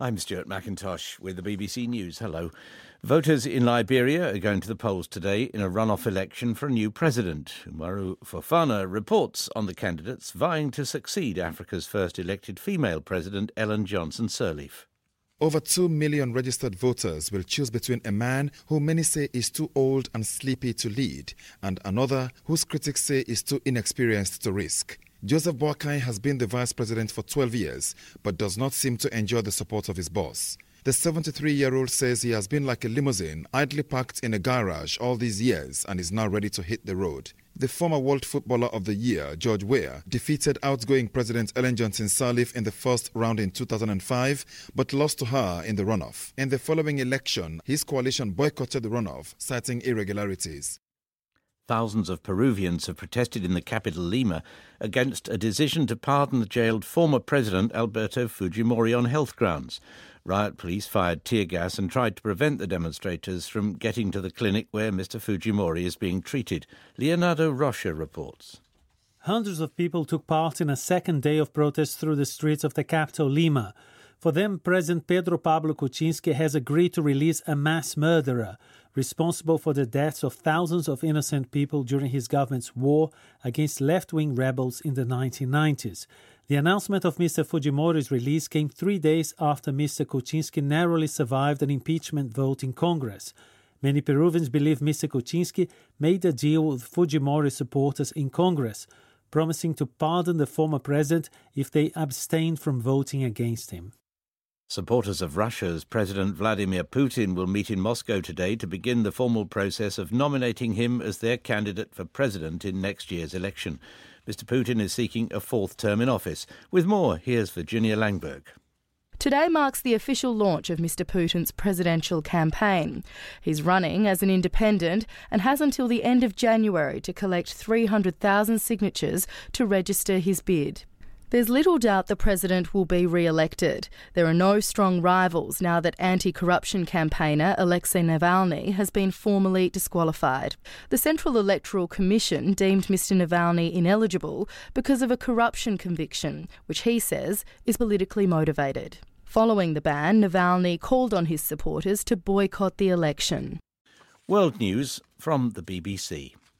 I'm Stuart McIntosh with the BBC News. Hello. Voters in Liberia are going to the polls today in a runoff election for a new president. Umaru Fofana reports on the candidates vying to succeed Africa's first elected female president, Ellen Johnson Sirleaf. Over 2 million registered voters will choose between a man who many say is too old and sleepy to lead and another whose critics say is too inexperienced to risk. Joseph Boakai has been the vice president for 12 years but does not seem to enjoy the support of his boss. The 73-year-old says he has been like a limousine idly parked in a garage all these years and is now ready to hit the road. The former World Footballer of the Year, George Weah, defeated outgoing President Ellen Johnson Sirleaf in the first round in 2005 but lost to her in the runoff. In the following election, his coalition boycotted the runoff, citing irregularities. Thousands of Peruvians have protested in the capital Lima against a decision to pardon the jailed former president Alberto Fujimori on health grounds. Riot police fired tear gas and tried to prevent the demonstrators from getting to the clinic where Mr. Fujimori is being treated. Leonardo Rocha reports. Hundreds of people took part in a second day of protests through the streets of the capital, Lima. For them, President Pedro Pablo Kuczynski has agreed to release a mass murderer responsible for the deaths of thousands of innocent people during his government's war against left-wing rebels in the 1990s. The announcement of Mr. Fujimori's release came 3 days after Mr. Kuczynski narrowly survived an impeachment vote in Congress. Many Peruvians believe Mr. Kuczynski made a deal with Fujimori supporters in Congress, promising to pardon the former president if they abstained from voting against him. Supporters of Russia's President Vladimir Putin will meet in Moscow today to begin the formal process of nominating him as their candidate for president in next year's election. Mr. Putin is seeking a fourth term in office. With more, here's Virginia Langberg. Today marks the official launch of Mr. Putin's presidential campaign. He's running as an independent and has until the end of January to collect 300,000 signatures to register his bid. There's little doubt the president will be re-elected. There are no strong rivals now that anti-corruption campaigner Alexei Navalny has been formally disqualified. The Central Electoral Commission deemed Mr. Navalny ineligible because of a corruption conviction, which he says is politically motivated. Following the ban, Navalny called on his supporters to boycott the election. World News from the BBC.